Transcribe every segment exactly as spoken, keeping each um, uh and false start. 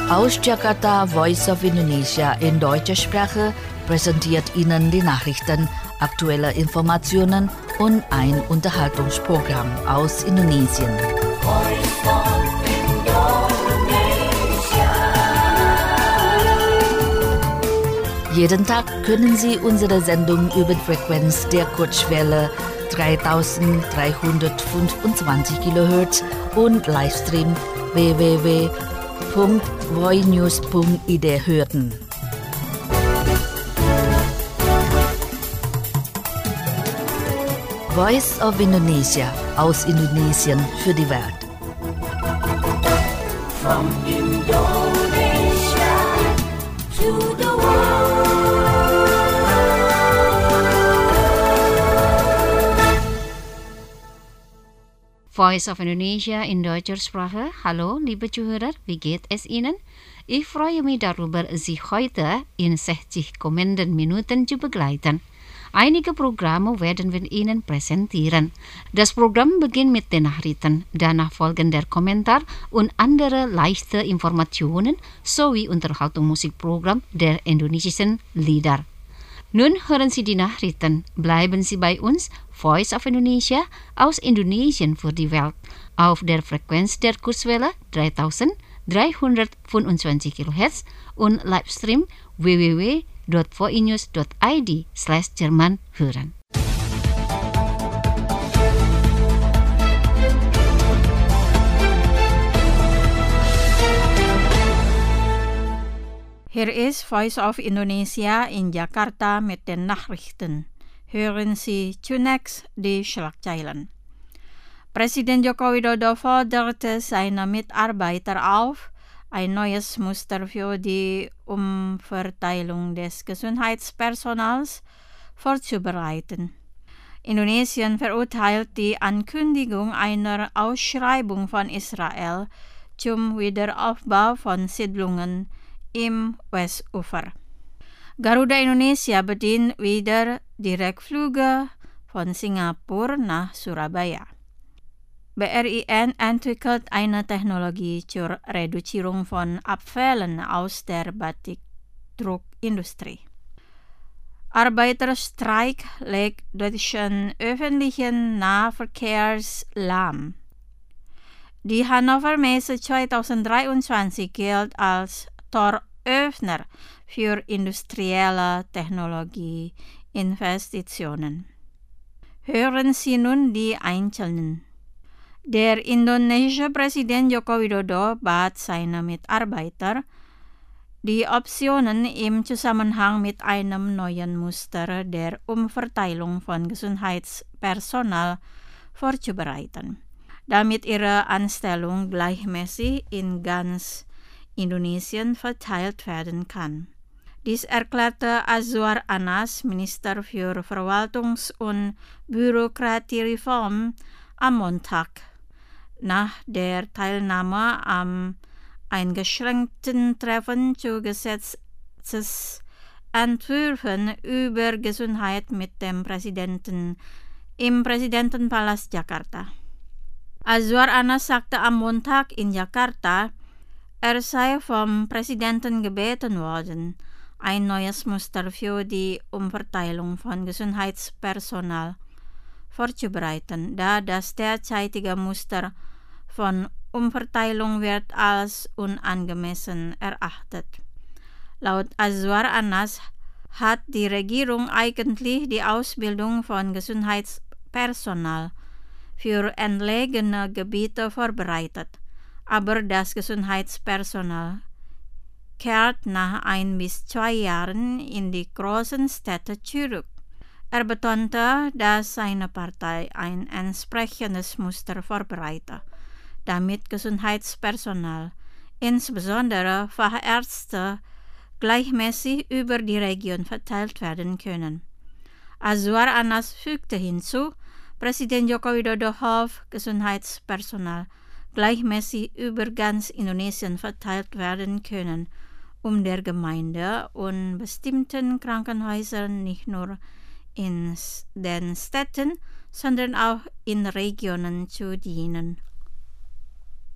Aus Jakarta, Voice of Indonesia in deutscher Sprache präsentiert Ihnen die Nachrichten, aktuelle Informationen und ein Unterhaltungsprogramm aus Indonesien. Jeden Tag können Sie unsere Sendung über die Frequenz der Kurzwelle dreitausenddreihundertfünfundzwanzig Kilohertz und Livestream w w w punkt voinews punkt i d hören. Voice of Indonesia aus Indonesien für die Welt. From Indonesia to the world. Voice of Indonesia in deutscher Sprache. Hallo, liebe Zuhörer, wie geht es Ihnen? Ich freue mich darüber, Sie heute in sechzig kommenden Minuten zu begleiten. Einige Programme werden wir Ihnen präsentieren. Das Programm beginnt mit den Nachrichten, danach folgen der Kommentar und andere leichte Informationen sowie Unterhaltungsmusikprogramm der indonesischen Lieder. Nun hören Sie die Nachrichten. Bleiben Sie bei uns, Voice of Indonesia aus Indonesien für die Welt, auf der Frequenz der Kurzwelle dreitausenddreihundertfünfundzwanzig Kilohertz und Livestream w w w punkt voinews punkt i d slash Jerman hören. Hier ist Voice of Indonesia in Jakarta mit den Nachrichten. Hören Sie zunächst die Schlagzeilen. Präsident Joko Widodo forderte seine Mitarbeiter auf, ein neues Muster für die Umverteilung des Gesundheitspersonals vorzubereiten. Indonesien verurteilt die Ankündigung einer Ausschreibung von Israel zum Wiederaufbau von Siedlungen im Westufer. Garuda Indonesia bedient wieder Direktflüge von Singapur nach Surabaya. B R I N entwickelt eine Technologie zur Reduzierung von Abfällen aus der Batikdruckindustrie. Arbeiterstreik legt deutschen öffentlichen Nahverkehrs lahm. Die Hannover Messe zweitausenddreiundzwanzig gilt als Toröffner für industrielle Technologieinvestitionen. Hören Sie nun die einzelnen. Der indonesische Präsident Joko Widodo bat seine Mitarbeiter, die Optionen im Zusammenhang mit einem neuen Muster der Umverteilung von Gesundheitspersonal vorzubereiten, damit ihre Anstellung gleichmäßig in ganz Indonesien verteilt werden kann. Dies erklärte Azwar Anas, Minister für Verwaltungs- und Bürokratiereform, am Montag nach der Teilnahme am eingeschränkten Treffen zu Gesetzesentwürfen über Gesundheit mit dem Präsidenten im Präsidentenpalast Jakarta. Azwar Anas sagte am Montag in Jakarta, er sei vom Präsidenten gebeten worden, ein neues Muster für die Umverteilung von Gesundheitspersonal vorzubereiten, da das derzeitige Muster von Umverteilung wird als unangemessen erachtet. Laut Azwar Anas hat die Regierung eigentlich die Ausbildung von Gesundheitspersonal für entlegene Gebiete vorbereitet, aber das Gesundheitspersonal kehrt nach ein bis zwei Jahren in die großen Städte zurück. Er betonte, dass seine Partei ein entsprechendes Muster vorbereite, damit Gesundheitspersonal, insbesondere Fachärzte, gleichmäßig über die Region verteilt werden können. Azwar Anas fügte hinzu, Präsident Joko Widodo hofft, Gesundheitspersonal gleichmäßig über ganz Indonesien verteilt werden können, um der Gemeinde und bestimmten Krankenhäusern nicht nur in den Städten, sondern auch in Regionen zu dienen.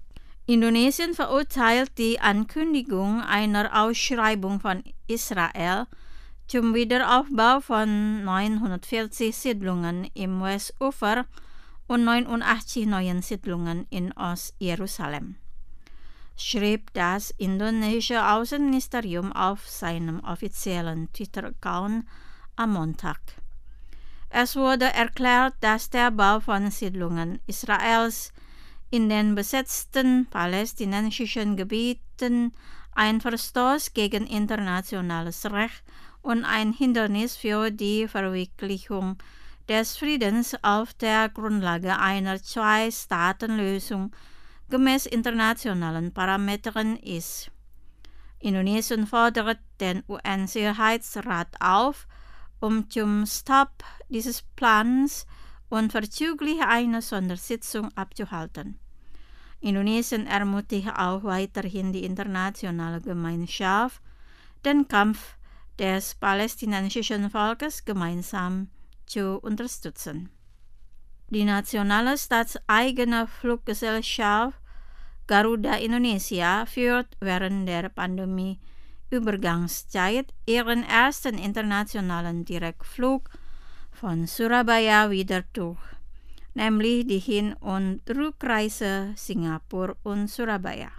Indonesien verurteilt die Ankündigung einer Ausschreibung von Israel zum Wiederaufbau von neunhundertvierzig Siedlungen im Westufer und neunundachtzig neuen Siedlungen in Ost-Jerusalem, schrieb das indonesische Außenministerium auf seinem offiziellen Twitter-Account am Montag. Es wurde erklärt, dass der Bau von Siedlungen Israels in den besetzten palästinensischen Gebieten ein Verstoß gegen internationales Recht und ein Hindernis für die Verwirklichung des Friedens auf der Grundlage einer Zwei-Staaten-Lösung gemäß internationalen Parametern ist. Indonesien fordert den U N-Sicherheitsrat auf, um zum Stopp dieses Plans unverzüglich eine Sondersitzung abzuhalten. Indonesien ermutigt auch weiterhin die internationale Gemeinschaft, den Kampf des palästinensischen Volkes gemeinsam zu unterstützen. Die nationale staatseigene Fluggesellschaft Garuda Indonesia führt während der Pandemie-Übergangszeit ihren ersten internationalen Direktflug von Surabaya wieder durch, nämlich die Hin- und Rückreise Singapur und Surabaya.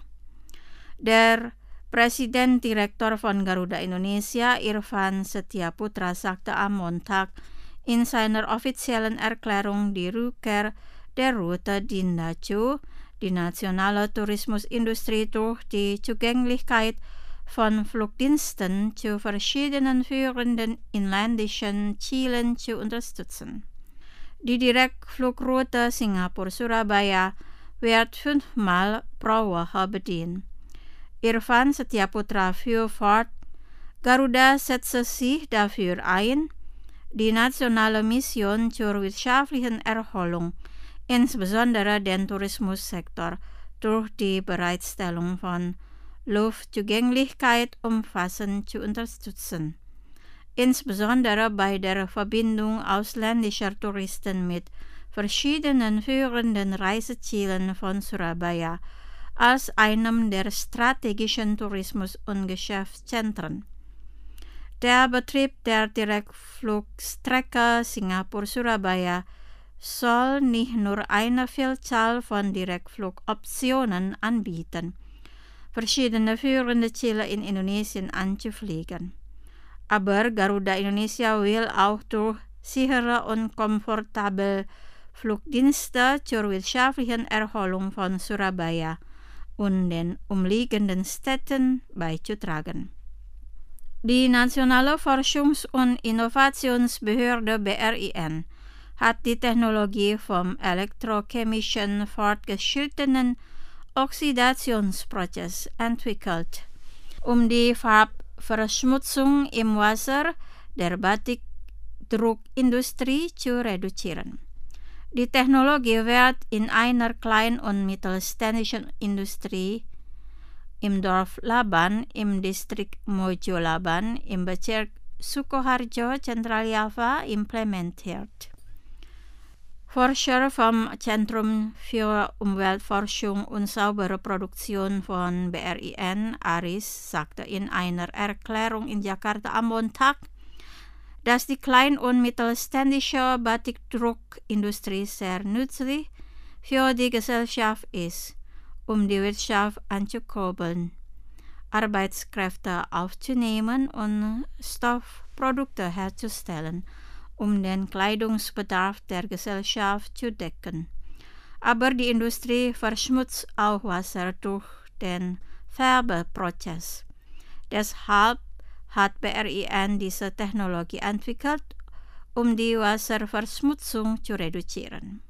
Der Präsident-Direktor von Garuda Indonesia, Irfan Setiaputra, sagte am Montag in seiner offiziellen Erklärung die Rückkehr der Route dient dazu, die nationale Tourismusindustrie durch die Zugänglichkeit von Flugdiensten zu verschiedenen führenden inländischen Zielen zu unterstützen. Die Direktflugroute Singapur-Surabaya wird fünfmal pro Woche bedient. Irfan Setiaputra fuhr fort, Garuda setze sich dafür ein, die nationale Mission zur wirtschaftlichen Erholung, insbesondere den Tourismussektor, durch die Bereitstellung von Luftzugänglichkeit umfassend zu unterstützen, insbesondere bei der Verbindung ausländischer Touristen mit verschiedenen führenden Reisezielen von Surabaya als einem der strategischen Tourismus- und Geschäftszentren. Der Betrieb der Direktflugstrecke Singapur-Surabaya soll nicht nur eine Vielzahl von Direktflugoptionen anbieten, verschiedene führende Ziele in Indonesien anzufliegen. Aber Garuda Indonesia will auch durch sichere und komfortable Flugdienste zur wirtschaftlichen Erholung von Surabaya und den umliegenden Städten beizutragen. Die Nationale Forschungs- und Innovationsbehörde B R I N hat die Technologie vom elektrochemischen fortgeschrittenen Oxidationsprozess entwickelt, um die Farbverschmutzung im Wasser der Batikdruckindustrie zu reduzieren. Die Technologie wird in einer kleinen und mittelständischen Industrie im Dorf Laban im Distrikt Mojolaban im Bezirk Sukoharjo, Zentraljava implementiert. Forscher vom Zentrum für Umweltforschung und saubere Produktion von B R I N, ARIS, sagte in einer Erklärung in Jakarta am Montag, dass die klein- und mittelständische Batikdruckindustrie sehr nützlich für die Gesellschaft ist, um die Wirtschaft anzukurbeln, Arbeitskräfte aufzunehmen und Stoffprodukte herzustellen, um den Kleidungsbedarf der Gesellschaft zu decken. Aber die Industrie verschmutzt auch Wasser durch den Färbeprozess. Deshalb hat B R I N diese Technologie entwickelt, um die Wasserverschmutzung zu reduzieren.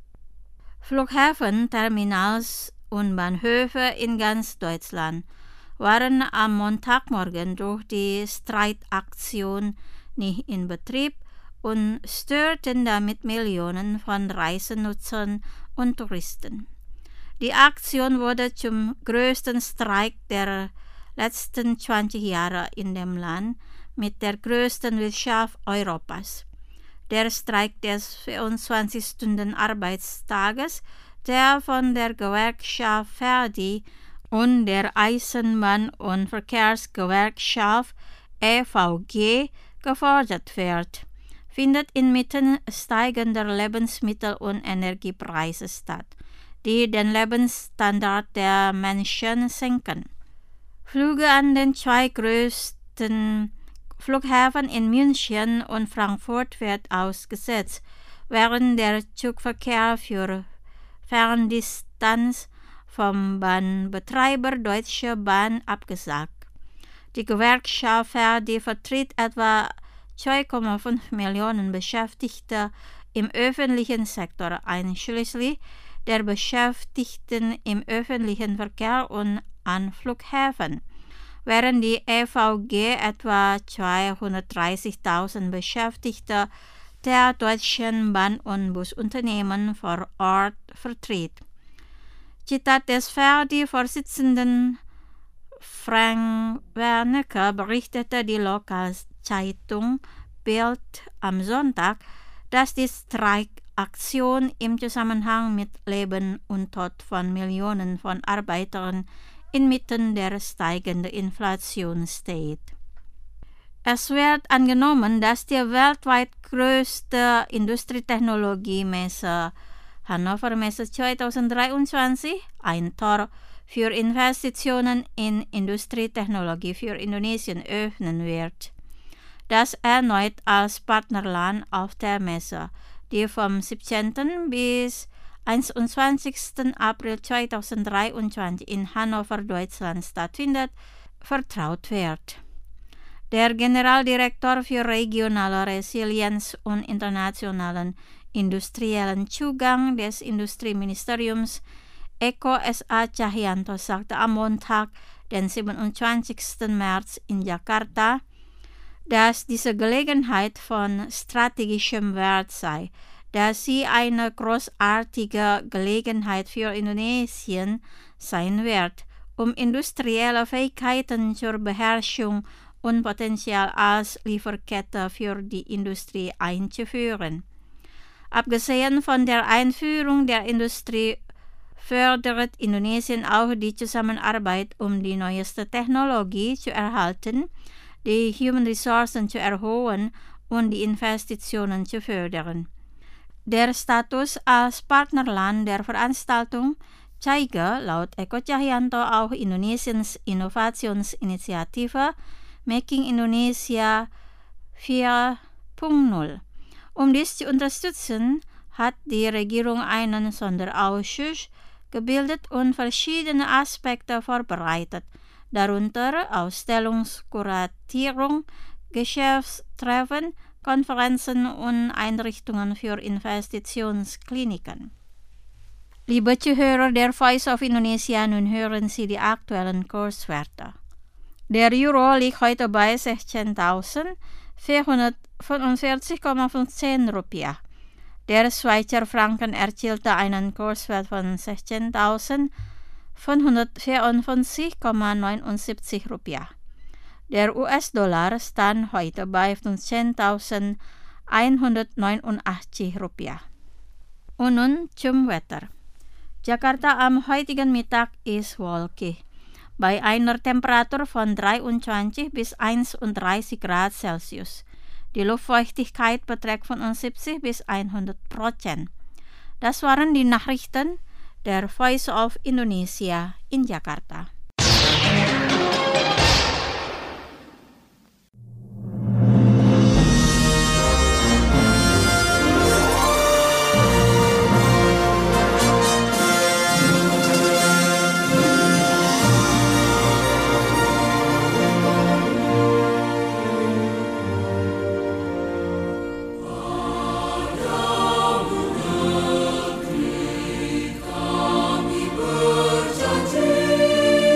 Flughäfen, Terminals und Bahnhöfe in ganz Deutschland waren am Montagmorgen durch die Streikaktion nicht in Betrieb und störten damit Millionen von Reisenutzern und Touristen. Die Aktion wurde zum größten Streik der letzten zwanzig Jahre in dem Land mit der größten Wirtschaft Europas. Der Streik des vierundzwanzig Stunden Arbeitstages der von der Gewerkschaft Verdi und der Eisenbahn- und Verkehrsgewerkschaft E V G gefordert wird, findet inmitten steigender Lebensmittel- und Energiepreise statt, die den Lebensstandard der Menschen senken. Flüge an den zwei größten Flughäfen in München und Frankfurt wird ausgesetzt, während der Zugverkehr für Ferndistanz vom Bahnbetreiber Deutsche Bahn abgesagt. Die Gewerkschaft Verdi vertritt etwa zwei Komma fünf Millionen Beschäftigte im öffentlichen Sektor, einschließlich der Beschäftigten im öffentlichen Verkehr und an Flughäfen, während die E V G etwa zweihundertdreißigtausend Beschäftigte der deutschen Bahn- und Busunternehmen vor Ort vertritt. Zitat des Verdi-Vorsitzenden Frank Wernicke berichtete die Lokalzeitung Bild am Sonntag, dass die Streikaktion im Zusammenhang mit Leben und Tod von Millionen von Arbeitern inmitten der steigenden Inflation steht. Es wird angenommen, dass die weltweit größte Industrietechnologiemesse Hannover Messe zwanzig dreiundzwanzig ein Tor für Investitionen in Industrietechnologie für Indonesien öffnen wird, das erneut als Partnerland auf der Messe, die vom siebzehnten bis einundzwanzigsten April zweitausenddreiundzwanzig in Hannover, Deutschland stattfindet, vertraut wird. Der Generaldirektor für regionale Resilienz und internationalen industriellen Zugang des Industrieministeriums Eko S A Cahyanto sagte am Montag, den siebenundzwanzigsten März in Jakarta, dass diese Gelegenheit von strategischem Wert sei, dass sie eine großartige Gelegenheit für Indonesien sein wird, um industrielle Fähigkeiten zur Beherrschung und Potenzial als Lieferkette für die Industrie einzuführen. Abgesehen von der Einführung der Industrie fördert Indonesien auch die Zusammenarbeit, um die neueste Technologie zu erhalten, die Human Ressourcen zu erhöhen und die Investitionen zu fördern. Der Status als Partnerland der Veranstaltung zeige laut Eko Cahyanto auch Indonesiens Innovationsinitiative Making Indonesia vier Punkt null. Um dies zu unterstützen, hat die Regierung einen Sonderausschuss gebildet und verschiedene Aspekte vorbereitet, darunter Ausstellungskuratierung, Geschäftstreffen, Konferenzen und Einrichtungen für Investitionskliniken. Liebe Zuhörer der Voice of Indonesia, nun hören Sie die aktuellen Kurswerte. Der Euro liegt heute bei sechzehntausendvierhundertfünfundvierzig Komma fünfzehn Rupiah. Der Schweizer Franken erzielte einen Kurswert von sechzehntausendfünfhundertvierundfünfzig Komma neunundsiebzig Rupiah. Der U S-Dollar stand heute bei fünfzehntausendeinhundertneunundachtzig Rupiah. Und nun zum Wetter. Jakarta am heutigen Mittag ist wolkig, bei einer Temperatur von dreiundzwanzig bis einunddreißig Grad Celsius. Die Luftfeuchtigkeit beträgt fünfundsiebzig bis hundert Prozent. Das waren die Nachrichten der Voice of Indonesia in Jakarta. Berjanji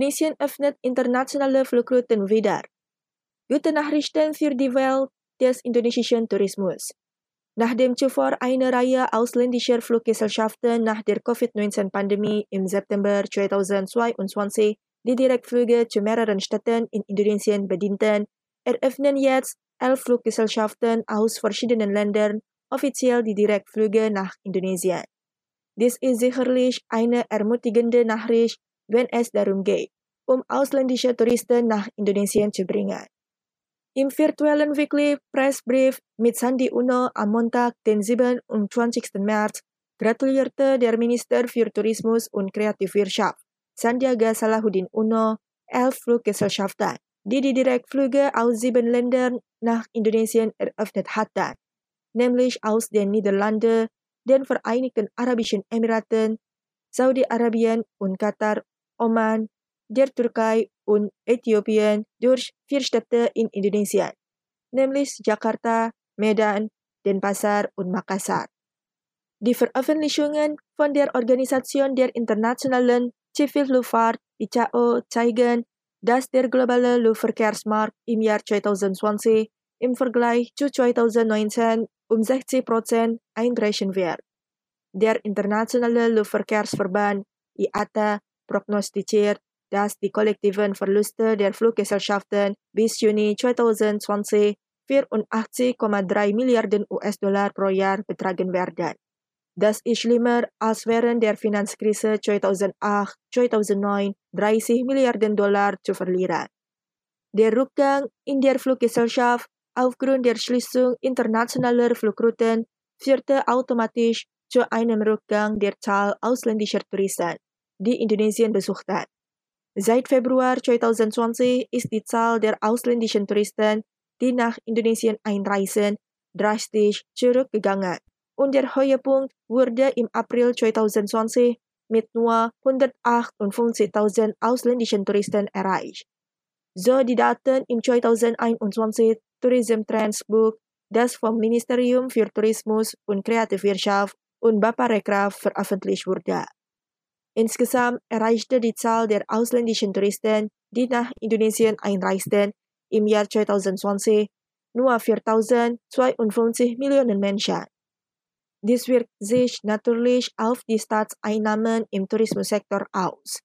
Indonesian öffnet internationale Flugrouten wieder. Gute Nachrichten für die Welt des indonesischen Tourismus. Nachdem zuvor eine Reihe ausländischer Fluggesellschaften nach der Covid neunzehn-Pandemie im September zweitausendzweiundzwanzig die Direktflüge zu mehreren Städten in Indonesien bedienten, eröffnen jetzt elf Fluggesellschaften aus verschiedenen Ländern offiziell die Direktflüge nach Indonesien. Dies ist sicherlich eine ermutigende Nachricht, wenn es darum geht, um ausländische Touristen nach Indonesien zu bringen. Im virtuellen Weekly Pressbrief mit Sandi Uno am Montag, den siebenundzwanzigsten März, gratulierte der Minister für Tourismus und Kreativwirtschaft, Sandiaga Salahuddin Uno, elf Fluggesellschaften, die die Direktflüge aus sieben Ländern nach Indonesien eröffnet hatten, nämlich aus den Niederlanden, den Vereinigten Arabischen Emiraten, Saudi-Arabien und Katar, Oman, der Türkei und Äthiopien durch vier Städte in Indonesien, nämlich Jakarta, Medan, Denpasar und Makassar. Die Veröffentlichungen von der Organisation der internationalen Zivilluftfahrt I C A O zeigen, dass der globale Luftverkehrsmarkt im Jahr zweitausendzwanzig im Vergleich zu zweitausendneunzehn um sechzig Prozent einbrechen wird. Der Internationale Luftverkehrsverband I A T A prognostiziert, dass die kollektiven Verluste der Fluggesellschaften bis Juni zweitausendzwanzig vierundachtzig Komma drei Milliarden U S-Dollar pro Jahr betragen werden. Das ist schlimmer als während der Finanzkrise zweitausendacht zweitausendneun dreißig Milliarden Dollar zu verlieren. Der Rückgang in der Fluggesellschaft aufgrund der Schließung internationaler Flugrouten führte automatisch zu einem Rückgang der Zahl ausländischer Touristen, die Indonesien besuchten. Seit Februar zweitausendzwanzig ist die Zahl der ausländischen Touristen, die nach Indonesien einreisen, drastisch zurückgegangen und der Höhepunkt wurde im April zweitausendzwanzig mit nur hundertachtundfünfzigtausend ausländischen Touristen erreicht. So die Daten im zweitausendeinundzwanzig Tourism Trends Book, das vom Ministerium für Tourismus und Kreativwirtschaft und Baparekraf veröffentlicht wurde. Insgesamt erreichte die Zahl der ausländischen Touristen, die nach Indonesien einreisten, im Jahr zweitausendzwanzig nur viertausendzweiundfünfzig Millionen Menschen. Dies wirkt sich natürlich auf die Staatseinnahmen im Tourismussektor aus.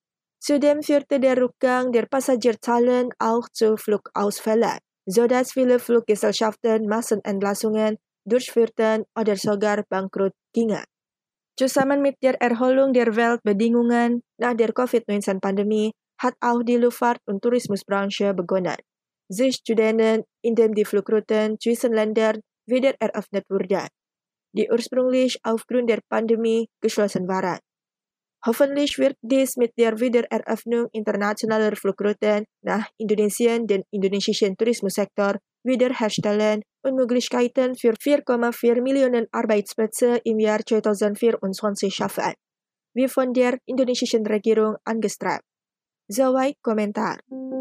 Zudem führte der Rückgang der Passagierzahlen auch zu Flugausfällen, sodass viele Fluggesellschaften Massenentlassungen durchführten oder sogar bankrott gingen. Zusammen mit der Erholung der Weltbedingungen nach der Covid neunzehn-Pandemie hat auch die Luftfahrt- und Tourismusbranche begonnen, sich zu dehnen, indem die Flugrouten zwischen Ländern wieder eröffnet wurden, die ursprünglich aufgrund der Pandemie geschlossen waren. Hoffentlich wird dies mit der Wiedereröffnung internationaler Flugrouten nach Indonesien den indonesischen Tourismussektor wiederherstellen und Möglichkeiten für vier Komma vier Millionen Arbeitsplätze im Jahr zweitausendvierundzwanzig schaffen, wie von der indonesischen Regierung angestrebt. Soweit Kommentar.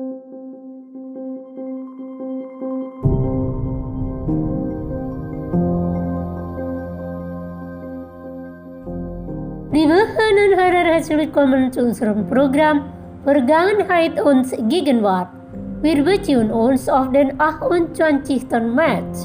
Liebe Hörerinnen und Hörer, herzlich willkommen zu unserem Programm Vergangenheit und Gegenwart. Wir beziehen uns auf den achtundzwanzigsten März.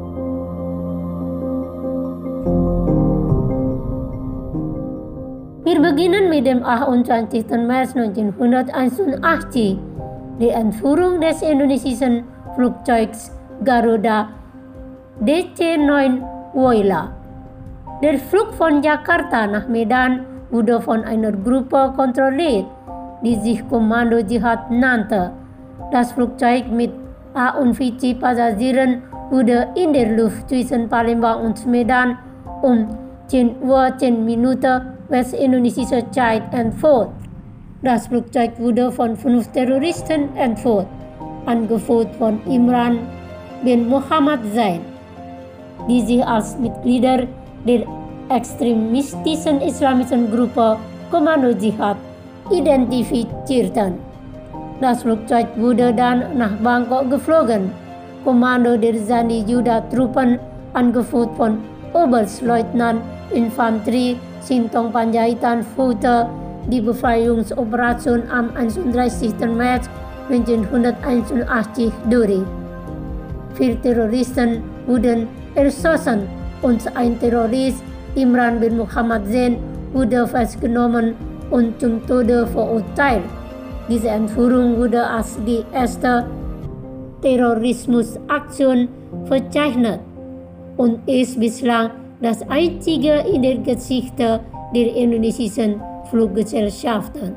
Wir beginnen mit dem achtundzwanzigsten März neunzehnhunderteinundachtzig, die Entführung des indonesischen Flugzeugs Garuda D C neun Woyla. Der Flug von Jakarta nach Medan wurde von einer Gruppe kontrolliert, die sich Kommando Jihad nannte. Das Flugzeug mit einundvierzig Passagieren wurde in der Luft zwischen Palembang und Medan um zehn Uhr zehn Minuten westindonesischer Zeit entführt. Das Flugzeug wurde von fünf Terroristen entführt, angeführt von Imran bin Muhammad Zain, die sich als Mitglieder der extremistischen islamischen Gruppe Kommando Jihad identifizierten. Das Flugzeug wurde dann nach Bangkok geflogen. Kommando der Zani Yuda Truppen, angeführt von Oberstleutnant Infanterie Sintong Panjaitan, führte die Befreiungsoperation am einunddreißigsten März neunzehnhunderteinundachtzig durch. Vier Terroristen wurden erschossen und ein Terrorist, Imran bin Muhammad Zain, wurde festgenommen und zum Tode verurteilt. Diese Entführung wurde als die erste Terrorismusaktion verzeichnet und ist bislang das einzige in der Geschichte der indonesischen Fluggesellschaften.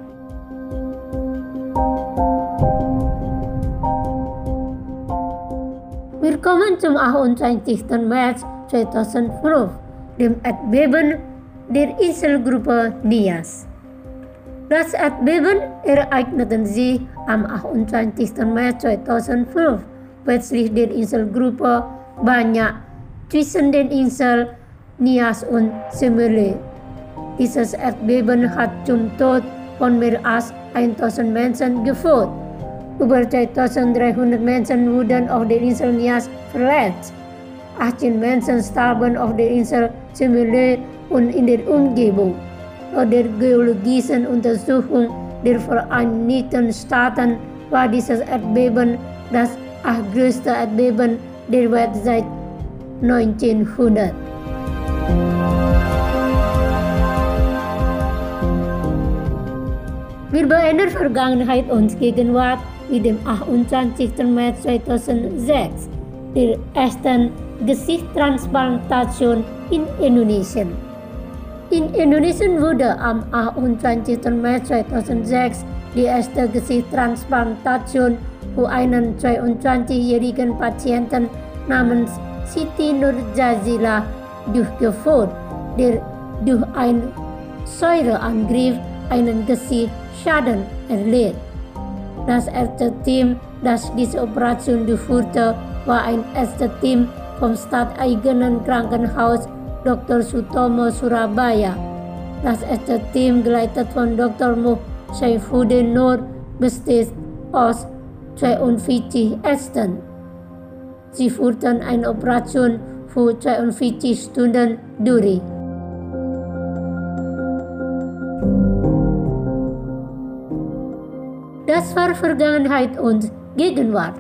Willkommen zum achtundzwanzigsten März zweitausendfünf, dem Erdbeben der Inselgruppe Nias. Das Erdbeben ereignete sich am achtundzwanzigsten März zweitausendfünf westlich der Inselgruppe Banyak zwischen den Inseln Nias und Semele. Dieses Erdbeben hat zum Tod von mehr als tausend Menschen geführt. Über zweitausenddreihundert Menschen wurden auf der Insel Nias verletzt. achtzehn Menschen starben auf der Insel Semele und in der Umgebung. Laut der geologischen Untersuchung der Vereinigten Staaten war dieses Erdbeben das achtgrößte Erdbeben der Welt seit neunzehnhundert. Wir beenden Vergangenheit und Gegenwart mit dem achtundzwanzigsten März zweitausendsechs, der ersten Gesichtstransplantation in Indonesien. In Indonesien wurde am achtundzwanzigsten März zweitausendsechs die erste Gesichtstransplantation für einen zweiundzwanzigjährigen Patienten namens Siti Nurjazila durchgeführt, der durch einen Säureangriff einen Gesichtsschaden erlitt. Das erste Team, das diese Operation durchführte, war ein erstes Team vom stadteigenen Krankenhaus Doktor Sutomo Surabaya. Das erste Team, geleitet von Doktor Muh Saifuddin Nur, besteht aus zweiundvierzig Ärzten. Sie führten eine Operation für zweiundvierzig Stunden durch. Das war Vergangenheit und Gegenwart.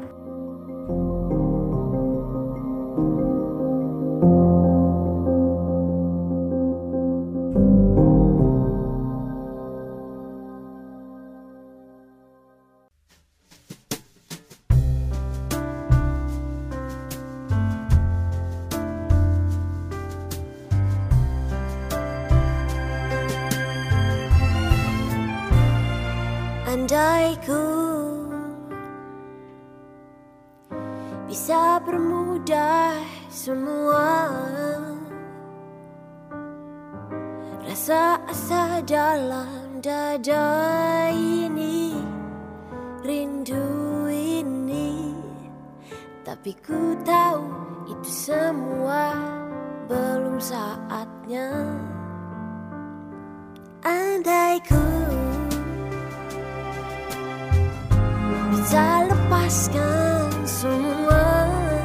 Andai ku bisa permudah semua, rasa asa dalam dada ini, rindu ini, tapi ku tahu itu semua belum saatnya. Andai ku bisa lepaskan semua,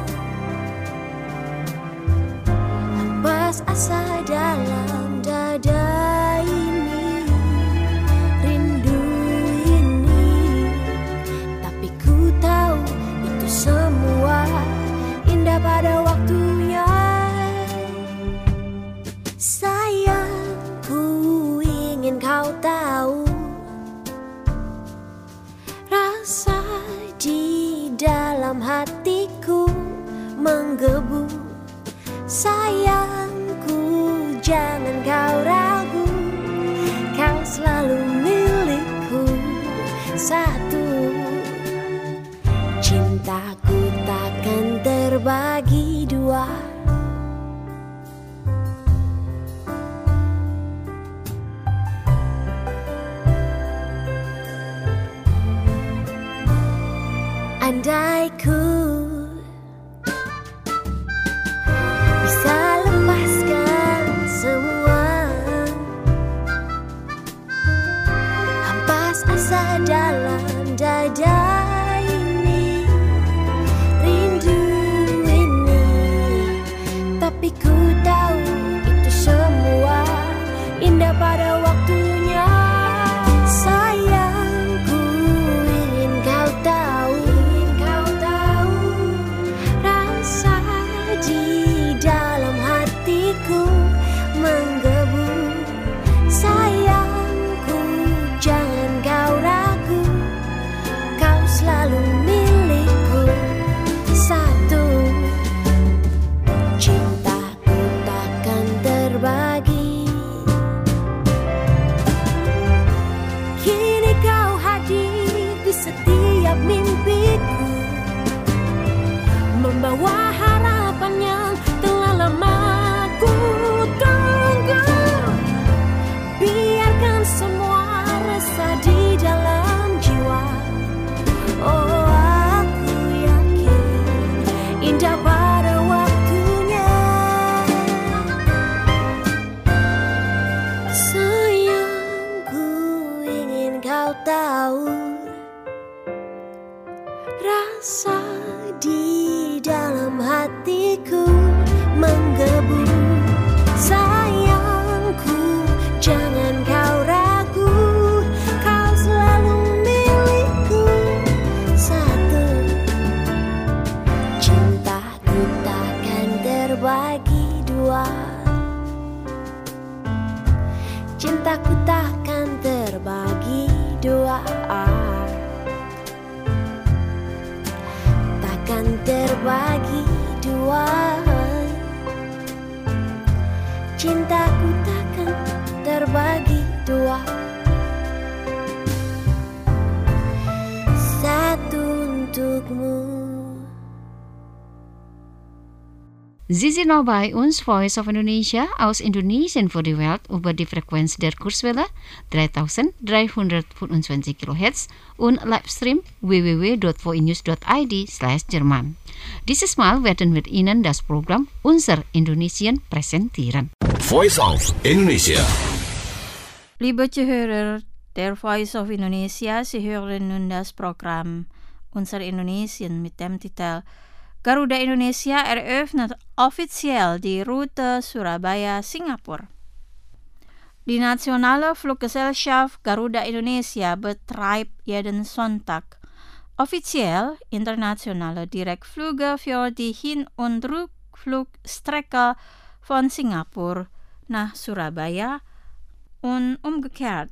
hempas asa dalam dada ini, rindu ini, tapi ku tahu itu semua indah pada waktunya. Sayang, ku ingin kau tahu rasa di dalam hatiku menggebu. Sayangku, jangan kau ragu, kau selalu milikku. Satu, cintaku takkan terbagi dua. Andai ku bisa lepaskan semua, hempas asa dalam dada ini, rindu ini, tapi ku tahu itu semua indah pada waktunya. hatiku menggebu. Sayangku, jangan kau ragu, kau selalu milikku. Satu, cintaku takkan terbagi. Kini kau hadir di setiap mimpiku, membawa harapan yang telah lama ku tunggu. Biarkan semua resah di dalam jiwa. Oh, aku yakin indah pada waktunya. Sayangku, ingin kau tahu rasa di dalam hatiku menggebu. Sayangku, jangan kau ragu, kau selalu milikku. Satu, cintaku takkan terbagi. Dua, cintaku takkan terbagi. Dua, takkan terbagi. Dua, cintaku takkan terbagi. Dua, satu untukmu. Sie sind noch bei uns, Voice of Indonesia, aus Indonesien für die Welt über die Frequenz der Kurzwelle dreitausenddreihundertfünfundzwanzig Kilohertz und Livestream w w w punkt voinews punkt i d slash Jerman. Dieses Mal werden wir Ihnen das Programm Unser Indonesien präsentieren. Voice of Indonesia. Liebe Zuhörer der Voice of Indonesia, Sie hören nun das Programm Unser Indonesien mit dem Titel Garuda Indonesia eröffnet offiziell die Route Surabaya-Singapur. Die nationale Fluggesellschaft Garuda Indonesia betreibt jeden Sonntag offiziell internationale Direktflüge für die Hin- und Rückflugstrecke von Singapur nach Surabaya und umgekehrt.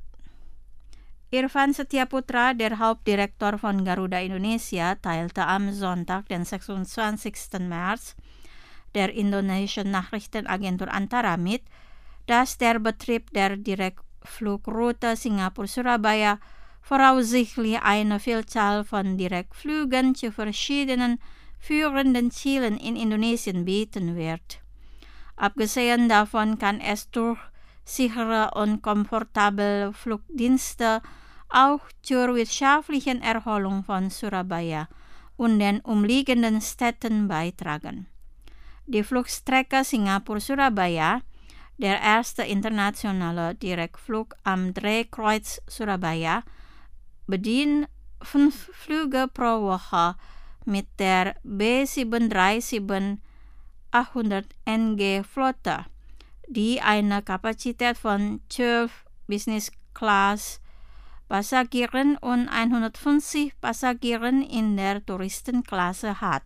Irfan Setiaputra, der Hauptdirektor von Garuda Indonesia, teilte am Sonntag, den sechsundzwanzigsten März, der indonesischen Nachrichtenagentur Antara mit, dass der Betrieb der Direktflugroute Singapur-Surabaya voraussichtlich eine Vielzahl von Direktflügen zu verschiedenen führenden Zielen in Indonesien bieten wird. Abgesehen davon kann es durch sichere und komfortable Flugdienste auch zur wirtschaftlichen Erholung von Surabaya und den umliegenden Städten beitragen. Die Flugstrecke Singapur-Surabaya, der erste internationale Direktflug am Drehkreuz Surabaya, bedient fünf Flüge pro Woche mit der B sieben drei sieben achthundert N G Flotte, die eine Kapazität von zwölf Business Class Passagieren und hundertfünfzig Passagieren in der Touristenklasse hat.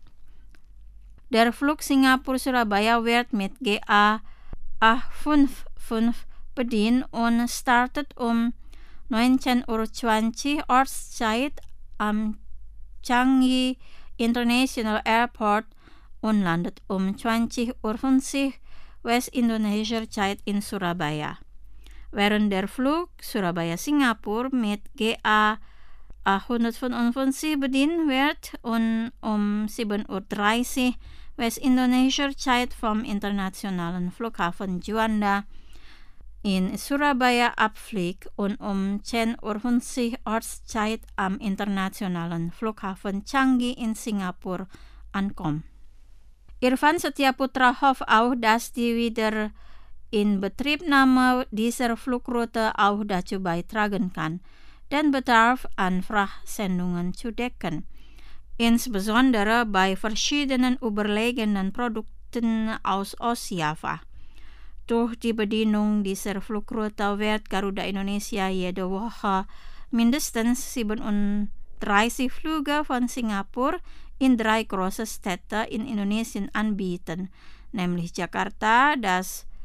Der Flug Singapur-Surabaya wird mit G A acht fünf fünf bedient und startet um neunzehn Uhr zwanzig Ortszeit am Changi International Airport und landet um zwanzig Uhr fünfzig West Indonesia Zeit in Surabaya. Während der Flug Surabaya-Singapur mit G A achthundertfünfundfünfzig bedient wird und um sieben Uhr dreißig West Indonesia Zeit vom internationalen Flughafen Juanda in Surabaya abfliegt und um zehn Uhr fünfzig Ortszeit am internationalen Flughafen Changi in Singapur ankommt. Irfan Setiaputra hofft auch, dass die Wiederinbetriebnahme dieser Flugroute auch dazu beitragen kann, den Bedarf an Frachtsendungen zu decken, insbesondere bei verschiedenen überlegenen Produkten aus Ostjava. Durch die Bedienung dieser Flugroute wird Garuda Indonesia jede Woche mindestens siebenunddreißig Flüge von Singapur in drei große Städte in Indonesien anbieten, nämlich Jakarta, das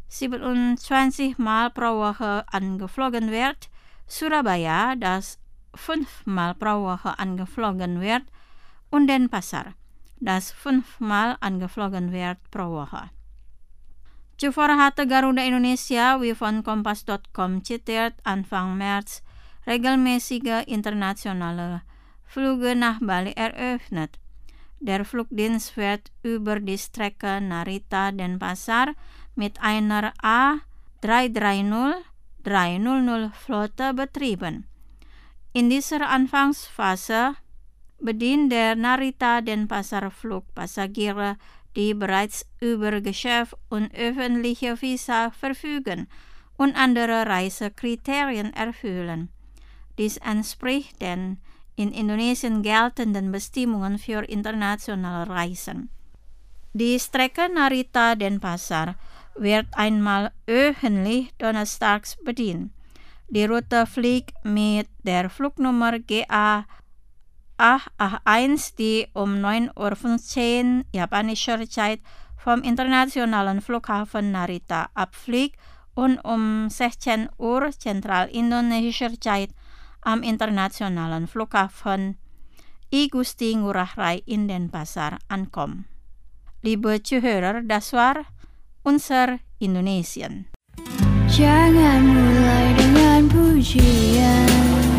siebenundzwanzig Mal pro Woche angeflogen wird, Surabaya, das fünfmal pro Woche angeflogen wird, und Denpasar, das fünfmal angeflogen wird pro Woche. Zuvor hatte Garuda Indonesia, wie von Kompas Punkt com zitiert, Anfang März regelmäßige internationale Flüge nach Bali eröffnet. Der Flugdienst wird über die Strecke Narita-Denpasar mit einer A drei drei null drei null null Flotte betrieben. In dieser Anfangsphase bedient der Narita-Denpasar-Flug Passagiere, die bereits über Geschäft und öffentliche Visa verfügen und andere Reisekriterien erfüllen. Dies entspricht den in Indonesien geltenden Bestimmungen für internationale Reisen. Die Strecke Narita-Denpasar wird einmal wöchentlich donnerstags bedient. Die Route fliegt mit der Flugnummer G A acht acht eins, die um neun Uhr fünfzehn japanischer Zeit vom internationalen Flughafen Narita abfliegt und um sechzehn Uhr zentral-indonesischer Zeit am internationalen Flughafen I Gusti Ngurah Rai in Denpasar ankommt. Liebe Zuhörer, das war unser Indonesien. Jangan mulai dengan pujian,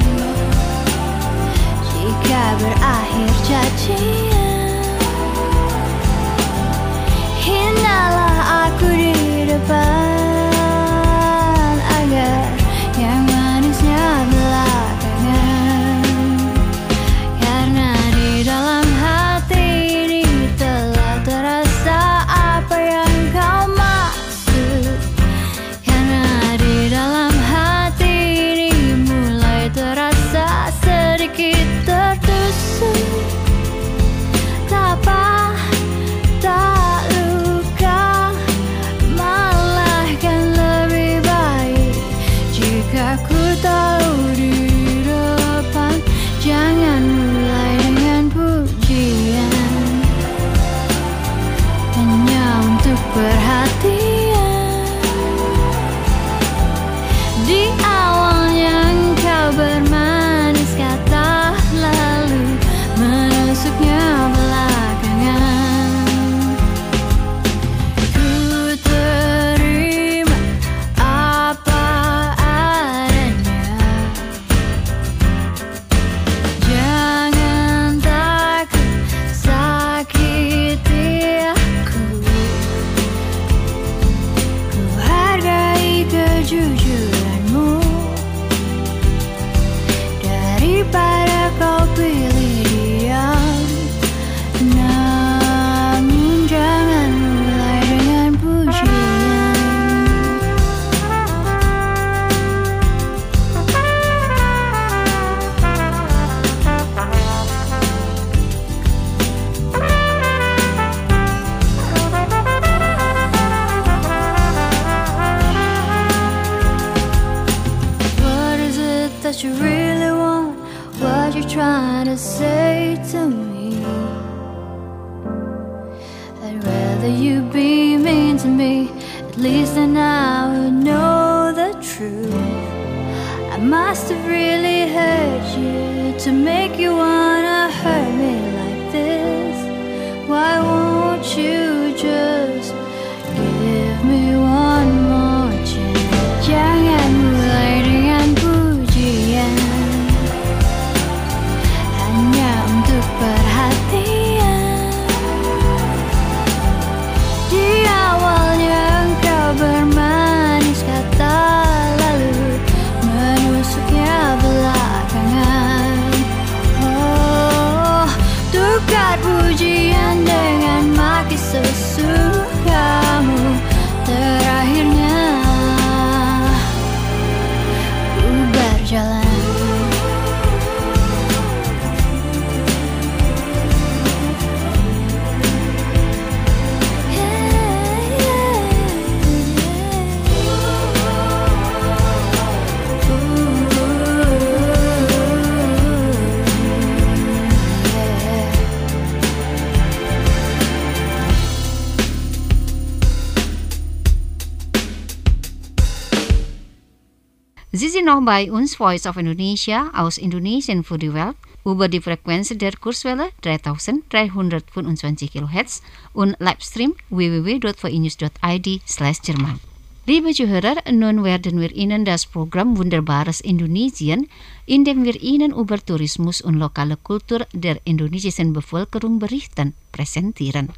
jika berakhir cacian. Hinalah aku di depan, agar yang manisnya belakangan. Karena di dalam hati ini telah terasa apa yang kau maksud. Karena di dalam hati ini mulai terasa sedikit tertusuk. Tak apa, tak luka, malah kan lebih baik jika ku tahu di depan. Jangan mulai dengan pujian, hanya untuk perhatian. Di awalnya engkau bermanis kata, lalu menusuknya belakangan. Ku terima apa adanya. Jangan takut sakiti aku. Ku hargai kejujuranmu daripada kau pilih diam. Namun jangan mulai dengan pujian. What is it that you really want? What you trying to say to me? I'd rather you be mean to me. At least then I would know the truth. I must have really hurt you to make you wanna hurt me like this. Why won't you just give me one more chance? Jangan mulai dengan pujian, hanya untuk perhatian. Di awalnya engkau bermanis kata, lalu menusuknya belakangan. Oh, tukar pujian dengan maki Sie sind noch bei uns, Voice of Indonesia, aus Indonesien für die Welt, über die Frequenz der Kurzwelle dreitausenddreihundertfünfundzwanzig Kilohertz und Livestream w w w dot v i news dot i d slash Jerman. Liebe Zuhörer, nun werden wir Ihnen das Programm Wunderbares Indonesien, in dem wir Ihnen über Tourismus und lokale Kultur der indonesischen Bevölkerung berichten, präsentieren.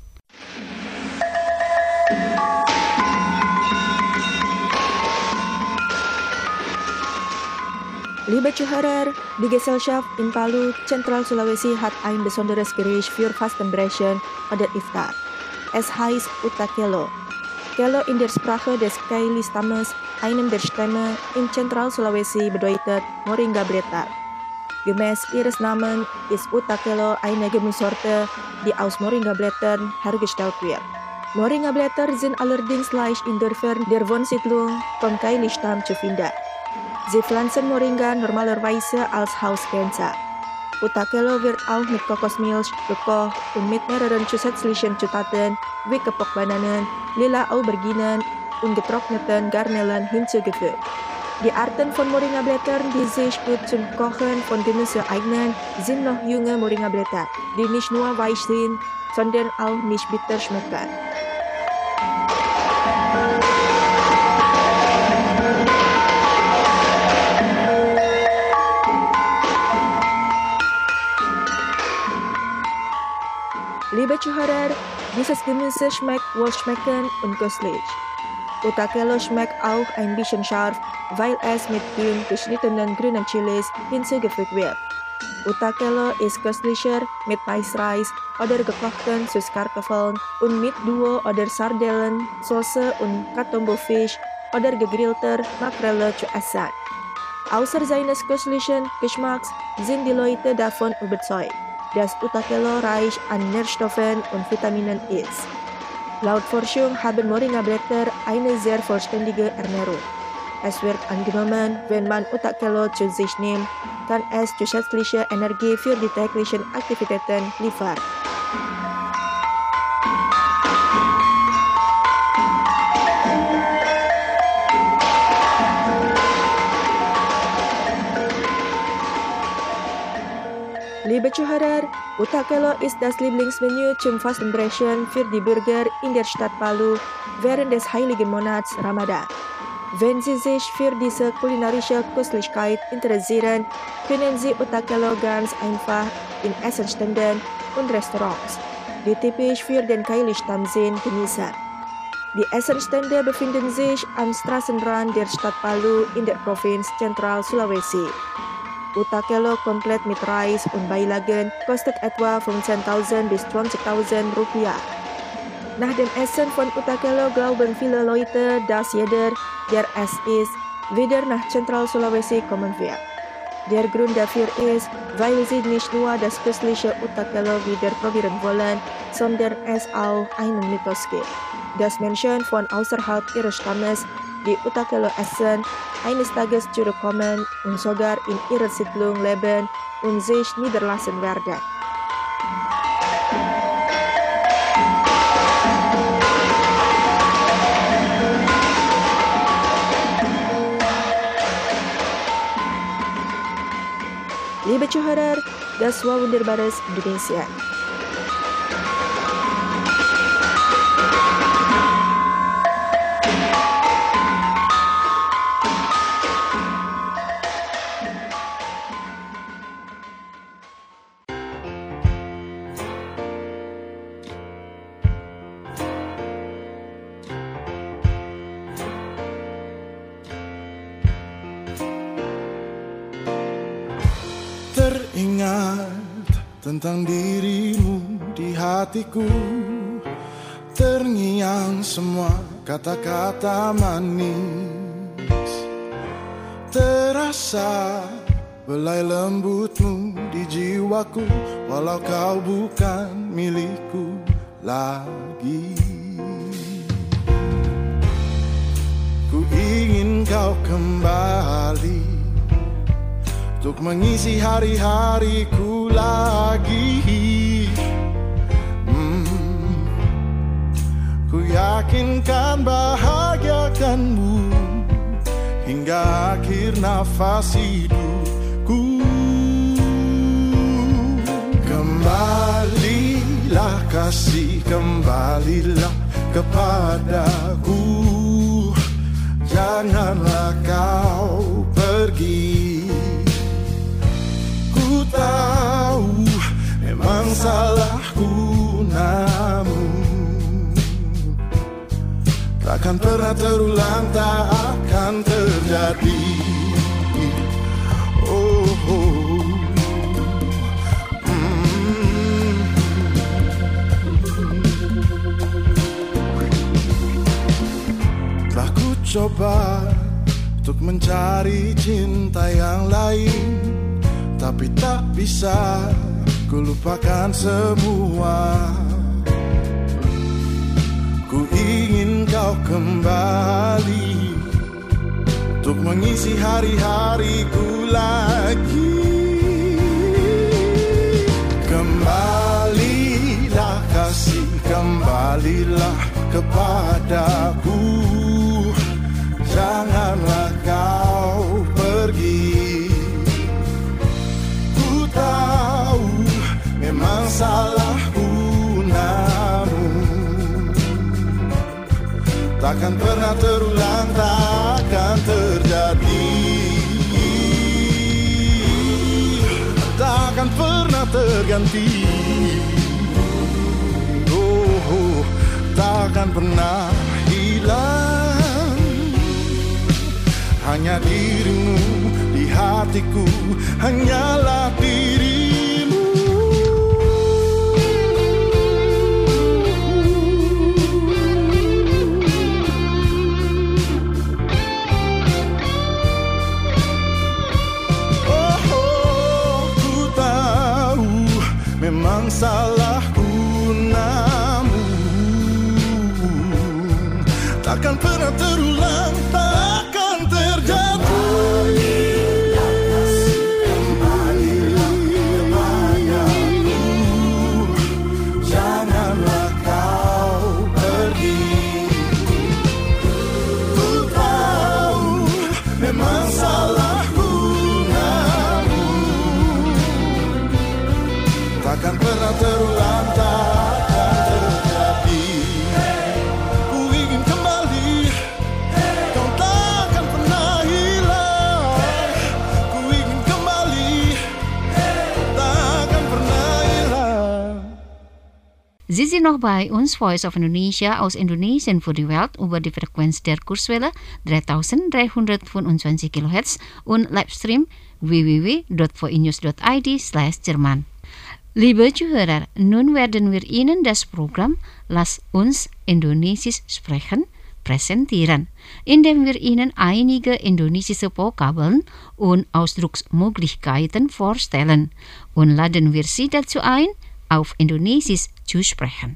Liebe Zuhörer, die Gesellschaft in Palu, Zentral Sulawesi hat ein besonderes Gericht für Fastenbrechen oder Iftar. Es heißt Utakelo. Kelo in der Sprache des Kaili-Stammes, einem der Stämme in Zentral Sulawesi, bedeutet Moringa-Blätter. Gemäß ihres Namens ist Utakelo eine Gemüsesorte, die aus Moringa-Blättern hergestellt wird. Moringa-Blätter sind allerdings leicht in Dörfern der Wohnsiedlung vom Kaili-Stamm zu finden. Sie pflanzen Moringa normalerweise als Hausgänse. Utakelo wird auch mit Kokosmilch gekocht und mit mehreren zusätzlichen Zutaten wie Kepok-Bananen, lila Auberginen und getrockneten Garnelen hinzugefügt. Die Arten von Moringa-Blättern, die sich gut zum Kochen von Gemüse eignen, sind noch junge Moringa-Blätter, die nicht nur weich sind, sondern auch nicht bitter schmecken. Liebe Zuhörer, dieses Gemüse schmeckt wohlschmeckend und köstlich. Utakelo schmeckt auch ein bisschen scharf, weil es mit dünn geschnittenen grünen Chilis hinzugefügt wird. Utakelo ist köstlicher mit Maisreis oder gekochten Süßkartoffeln und mit Duo oder Sardellen, Soße und Katombo-Fisch oder gegrillter Makrele zu essen. Außer seines köstlichen Geschmacks sind die Leute davon überzeugt, dass Utakelo reich an Nährstoffen und Vitaminen ist. Laut Forschung haben Moringa-Blätter eine sehr vollständige Ernährung. Es wird angenommen, wenn man Utakelo zu sich nimmt, kann es zusätzliche Energie für die täglichen Aktivitäten liefern. Liebe Zuhörer, Utakelo ist das Lieblingsmenü zum Fastenbrechen für die Bürger in der Stadt Palu während des heiligen Monats Ramadan. Wenn Sie sich für diese kulinarische Köstlichkeit interessieren, können Sie Utakelo ganz einfach in Essenständen und Restaurants, die typisch für den Kaili-Stamm sind, genießen. Die Essenstände befinden sich am Straßenrand der Stadt Palu in der Provinz Zentral Sulawesi. Utakelo komplett mit Reis und Beilagen kostet etwa fünfzehntausend bis zwanzigtausend Rupiah. Nach dem Essen von Utakelo glauben viele Leute, dass jeder, der es isst, wieder nach Zentral Sulawesi kommen wird. Der Grund dafür ist, weil sie nicht nur das köstliche Utakelo wieder probieren wollen, sondern es auch einen Mythos gibt, dass Menschen von außerhalb ihres Stammes, die Utakelo essen, eines Tages zurückkommen und sogar in ihrer Siedlung leben und sich niederlassen werden. Liebe Zuhörer, das war Wunderbares Indonesia. Teringat tentang dirimu di hatiku, terngiang semua kata-kata manis, terasa belai lembutmu di jiwaku, walau kau bukan milikku lagi. Ku ingin kau kembali untuk mengisi hari-hariku lagi. hmm. Ku yakin kan bahagiakanmu hingga hingga akhir nafas hidupku. Kembalilah kasih, kembalilah kepadaku. Janganlah kau pergi. Ku tahu memang salahku, namun takkan pernah terulang, tak akan terjadi. Oh, oh. Mm. Telah ku coba untuk mencari cinta yang lain, tapi tak bisa ku lupakan semua. Ku ingin kau kembali untuk mengisi hari-hariku lagi. Kembalilah kasih, kembalilah kepadaku. Janganlah kau pergi. Ku tahu memang salahku, namun takkan pernah terulang, takkan terjadi. Takkan pernah terganti. Oh, oh, takkan pernah hilang. Hanya dirimu di hatiku, hanyalah dirimu. Oh, oh, ku tahu memang salahku, namun takkan pernah terulang, takkan terjadi. Janganlah kau pergi. Ku tahu memang salahku, namun takkan pernah terulang, takkan terjadi. Ku ingin kembali, kau takkan pernah hilang. Ku ingin kembali, takkan pernah hilang. Sie sind noch bei uns, Voice of Indonesia aus Indonesien für die Welt über die Frequenz der Kurzwelle dreitausenddreihundertfünfundzwanzig Kilohertz und Livestream w w w dot voinews dot i d slash Jerman. Liebe Zuhörer, nun werden wir Ihnen das Programm Lass uns Indonesisch sprechen präsentieren, indem wir Ihnen einige indonesische Vokabeln und Ausdrucksmöglichkeiten vorstellen und laden wir Sie dazu ein, auf Indonesisch zu sprechen.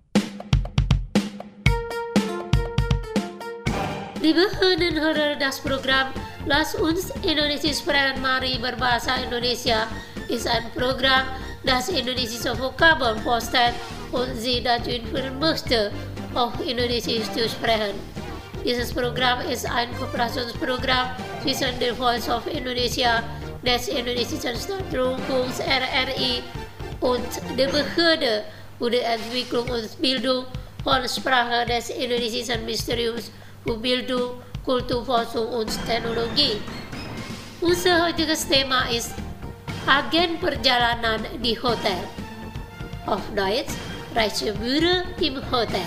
Liebe Hörerinnen und Hörer, das Programm Lass uns Indonesisch sprechen, mari berbahasa Indonesia ist ein Programm, das indonesische Vokabeln vorstellt und Sie dazu informieren möchte, auf Indonesisch zu sprechen. Dieses Programm ist ein Kooperationsprogramm zwischen der Voice of Indonesia, des indonesischen Staatsrundfunks R R I und der Behörde für die Entwicklung und Bildung von Sprache des indonesischen Ministeriums für Bildung, Kulturforschung und Technologie. Unser heutiges Thema ist Agen perjalanan di Hotel. Auf Deutsch, Reisebüro im Hotel.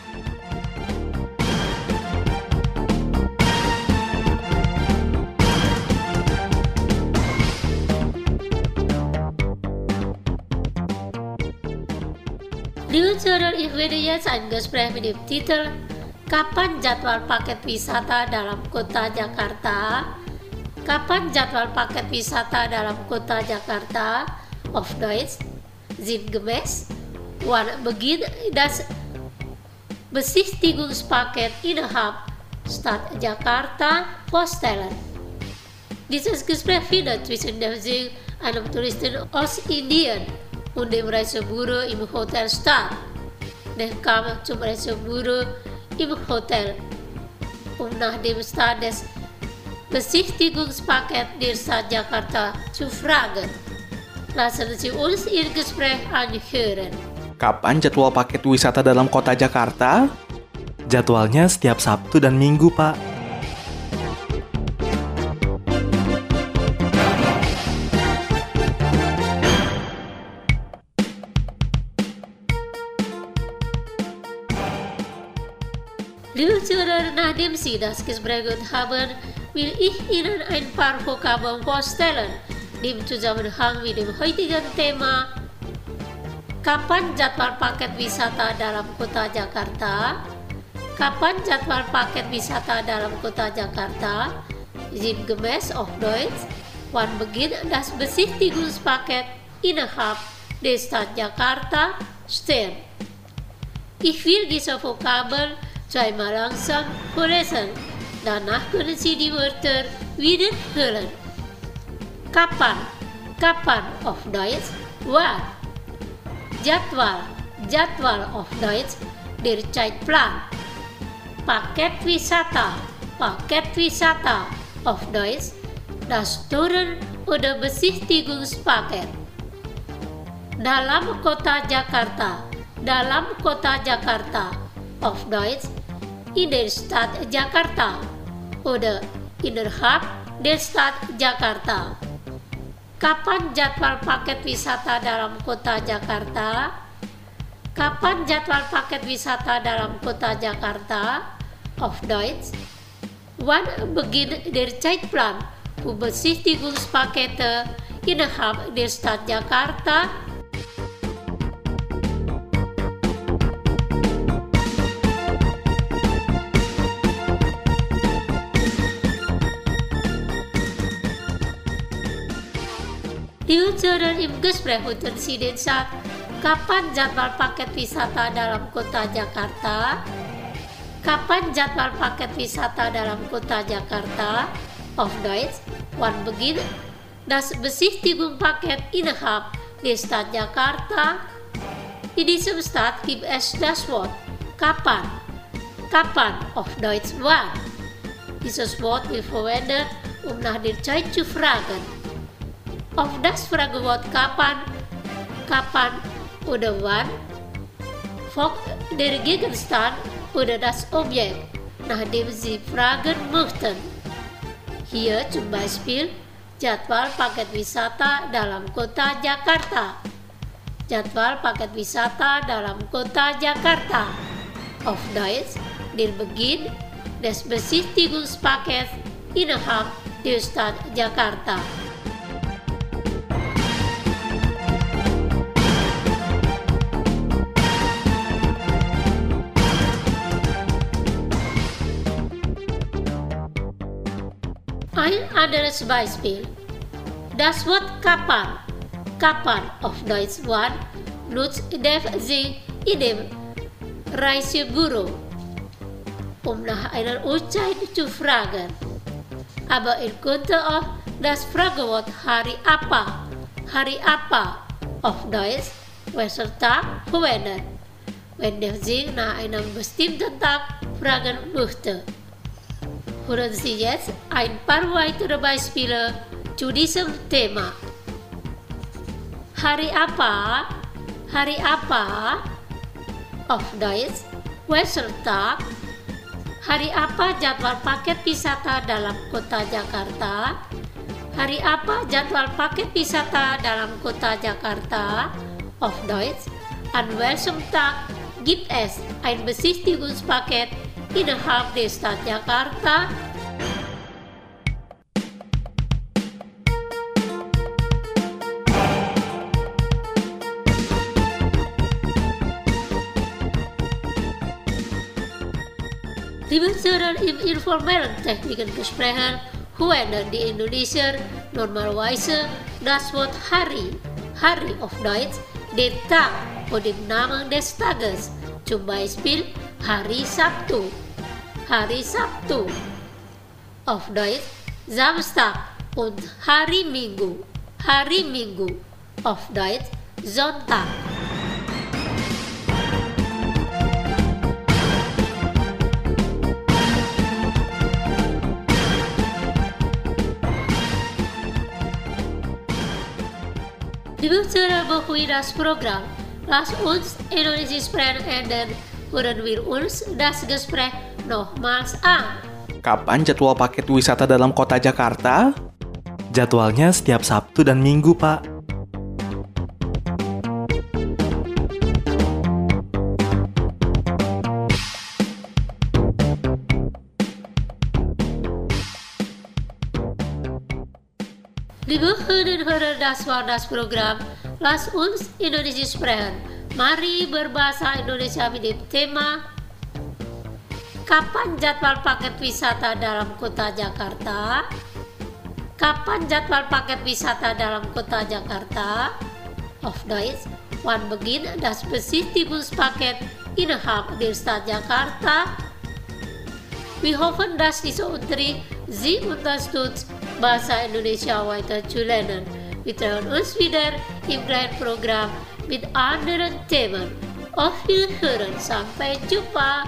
Liebe Zuhörer, ich werde jetzt ein Gespräch mit dem Titel Kapan jadwal paket wisata dalam kota Jakarta? Kapan jadwal paket wisata dalam kota Jakarta? Auf Deutsch, sinngemäß, wann beginnt das Besichtigungspaket innerhalb Stadt Jakarta vorstellen? Dieses Gespräch findet zwischen dem Sing einem Touristen aus Indien und dem Reisebüro im Hotel statt. Der kam zum Reisebüro im Hotel, um nach dem Start des Besichtigungspaket der Stadt Jakarta zu fragen. Lassen Sie uns Ihr Gespräch anhören. Kapan jadwal paket wisata dalam kota Jakarta? Jadwalnya setiap Sabtu dan Minggu, Pak. Liebe Zuhörer, nachdem Sie das Gespräch gehört haben, will ich Ihnen ein paar Vokabeln vorstellen, die im Zusammenhang mit dem heutigen Thema. Kapan jadwal paket wisata dalam kota Jakarta? Kapan jadwal paket wisata dalam kota Jakarta? Sinngemäß auf Deutsch, wann beginnt das Besichtigungspaket innerhalb der Stadt Jakarta stehen? Ich will diese Vokabel zweimal langsam vorlesen. Danach können Sie die Wörter wiederholen. Kapan? Kapan auf Deutsch? Wann? Jadwal. Jadwal auf Deutsch? Der Zeitplan. Paket wisata. Paket wisata auf Deutsch? Das Touren- oder Besichtigungspaket. Dalam kota Jakarta. Dalam kota Jakarta. Auf Deutsch? In der Stadt Jakarta oder innerhalb der Stadt Jakarta. Kapan jadwal paket wisata dalam kota Jakarta? Kapan jadwal paket wisata dalam kota Jakarta? Auf Deutsch? Wann beginnt der Zeitplan für Besichtigungspakete innerhalb der Stadt Jakarta? Liebe Zuhörer, im Gespräch unter Sie den Satz, kapan jadwal paket wisata dalam kota Jakarta? Kapan jadwal paket wisata dalam kota Jakarta? Auf Deutsch, wann beginnt das Besichtigungspaket innerhalb der Stadt Jakarta? In diesem Stadt gibt es das Wort kapan. Kapan, auf Deutsch wann. Dieses Wort wird verwendet, um nach der Zeit zu fragen. Auf das Fragewort kapan, kapan oder wann folgt der Gegenstand oder das Objekt, nach dem Sie fragen möchten. Hier zum Beispiel jadwal paket wisata dalam kota Jakarta. Jadwal paket wisata dalam kota Jakarta. Auf Deutsch, der Beginn des Besichtigungspakets innerhalb der Stadt Jakarta. Ein anderes Beispiel. Das Wort kapan, kapan auf Deutsch wann, nutzt Sie in dem Reisebüro, um nach einer Uhrzeit zu fragen. Aber ihr könnt auch das Fragewort hari apa, hari apa auf Deutsch, welcher Tag verwenden, wenn Sie nach einem bestimmten Tag fragen möchte. Hören Sie jetzt ein paar weitere Beispiele zu diesem Thema. Hari apa? Hari apa? Auf Deutsch, welcher Tag? Hari apa jadwal paket wisata dalam kota Jakarta? Hari apa jadwal paket wisata dalam kota Jakarta? Auf Deutsch, an welchem Tag gibt es ein Besichtigungspaket innerhalb der Stadt Jakarta? Liebe Zuhörer, im informellen Technikengesprächen verwenden die Indonesier normalerweise das Wort hari, hari auf Deutsch, den Tag oder den Namen des Tages, zum Beispiel hari Sabtu, hari Sabtu, auf Deutsch Samstag und hari Minggu, hari Minggu, auf Deutsch Sonntag. wie das Programm. Lass uns Indonesisch sprechen und dann hören wir uns das Gespräch nochmals an. Kapan jadwal paket wisata dalam kota Jakarta? Jadwalnya setiap Sabtu dan Minggu, Pak. Liebe Hörerinnen das war das Programm Lass uns Indonesisch sprechen. Mari berbahasa Indonesia mit dem Thema Kapan jadwal paket wisata dalam kota Jakarta? Kapan jadwal paket wisata dalam kota Jakarta? Auf Deutsch, wann beginnt das Besichtigungspaket innerhalb der Stadt Jakarta? Wir hoffen, dass dieser Unterricht Sie unterstützt, Bahasa Indonesia weiter zu lernen. Wir treffen uns wieder im kleinen Programm mit anderen Themen. Auf Wiederhören, sampai jumpa.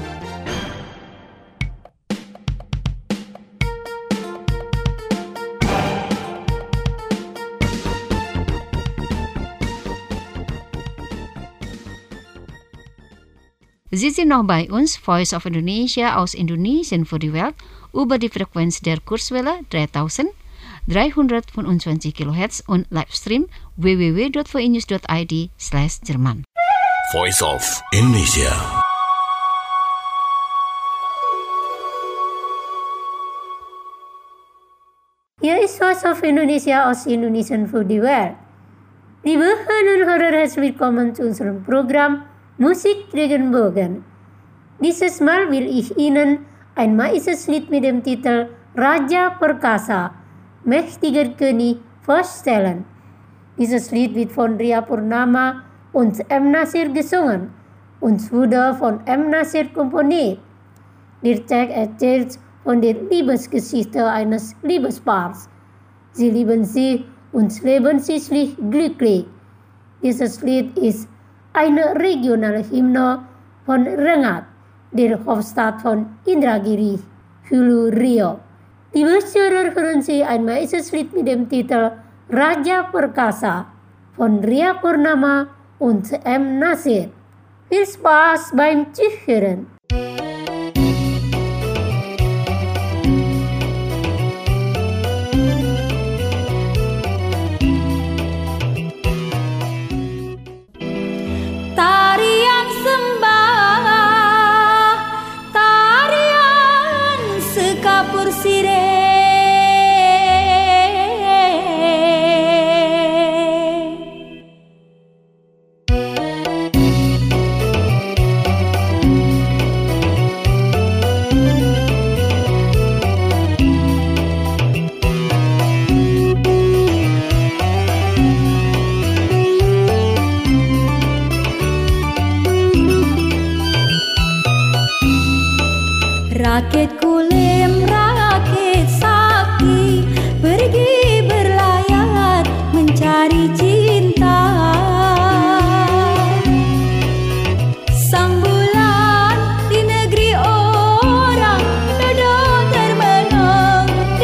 Sie sind noch bei uns, Voice of Indonesia aus Indonesien für die Welt, über die Frequenz der Kurzwelle dreitausenddreihundertfünfundzwanzig Kilohertz und Livestream w w w dot v i news dot i d slash Jerman. Voice of Indonesia. Hier ist Voice of Indonesia aus Indonesien für die Welt. Liebe Hörerinnen und Hörer, herzlich willkommen zu unserem Programm Musik Regenbogen. Dieses Mal will ich Ihnen ein maisches Lied mit dem Titel Raja Perkasa, mächtiger König, vorstellen. Dieses Lied wird von Ria Purnama und M. Nasir gesungen und wurde von M. Nasir komponiert. Der Text erzählt von der Liebesgeschichte eines Liebespaars. Sie lieben sich und leben schließlich glücklich. Dieses Lied ist eine regionale Hymne von Rengat, der Hauptstadt von Indragiri, Hulu Riau. Liebe Zuhörer, hören Sie ein maisches Lied mit dem Titel Raja Perkasa von Ria Purnama und M. Nasir. Viel Spaß beim Zuhören! Rakit kulim, rakit sakti, pergi berlayar mencari cinta. Sang bulan di negeri orang, dodo termenung di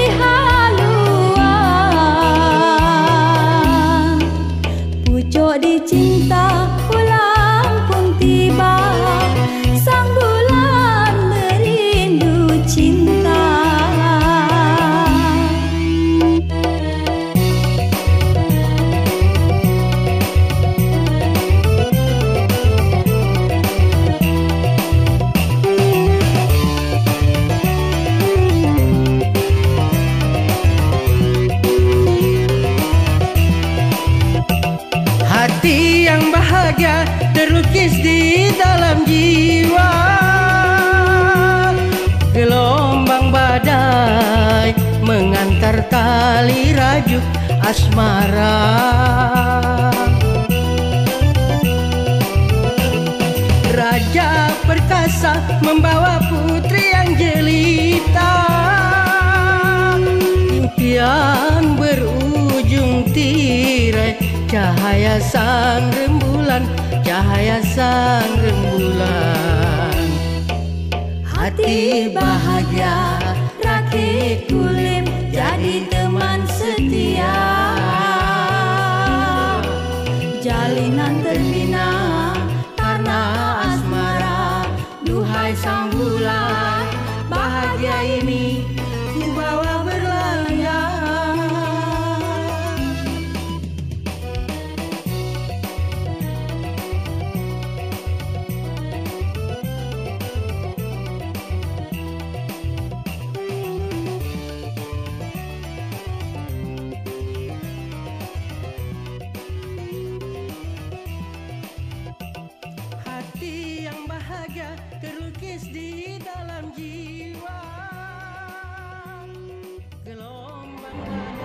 haluan. Pucuk dicinta, pulang pun tiba. Sang bulan merindu cinta. Hati yang bahagia terlukis di dalam jiwa. Gelombang badai mengantar tali rajuk asmara. Raja perkasa membawa putri yang jelita. Impian berujung tirai, cahaya sang rembulan, cahaya sang rembulan. Hati bahagia, rakit kulim jadi teman setia. sampai sang bulan. Bahagia ini ku bawa berlayar. Hati yang bahagia terlukis di dalam jiwa. Gelombang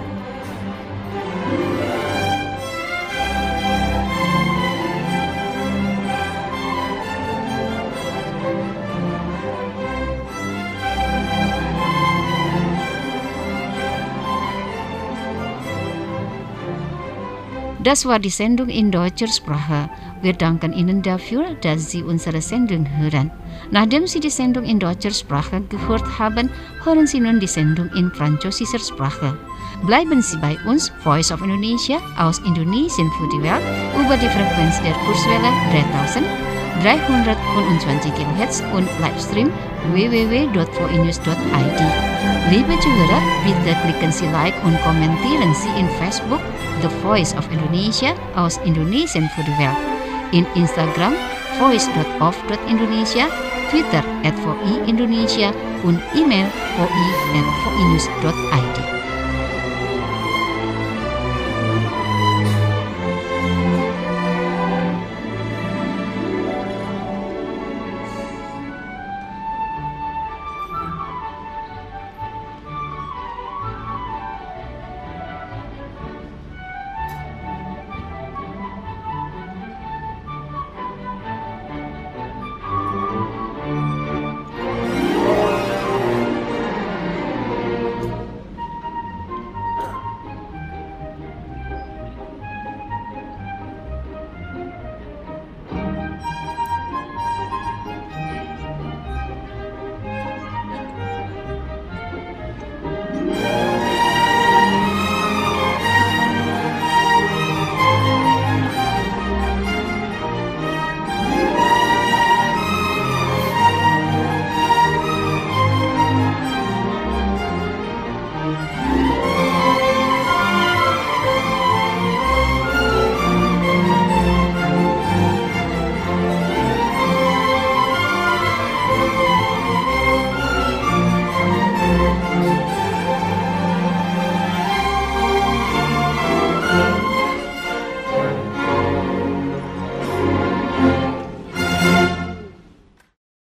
Das war die Sendung in deutscher Sprache. Wir danken Ihnen dafür, dass Sie unsere Sendung hören. Nachdem Sie die Sendung in deutscher Sprache gehört haben, hören Sie nun die Sendung in französischer Sprache. Bleiben Sie bei uns, Voice of Indonesia aus Indonesien für die Welt, über die Frequenz der Kurswelle dreitausenddreihundertfünfundzwanzig Kilohertz und Livestream w w w dot voinews dot i d. Liebe Zuhörer, bitte klicken Sie Like und kommentieren Sie in Facebook The Voice of Indonesia aus Indonesien für die Welt, in Instagram voice dot of dot indonesia, Twitter at voi indonesia und E-Mail voi at voinews dot i d.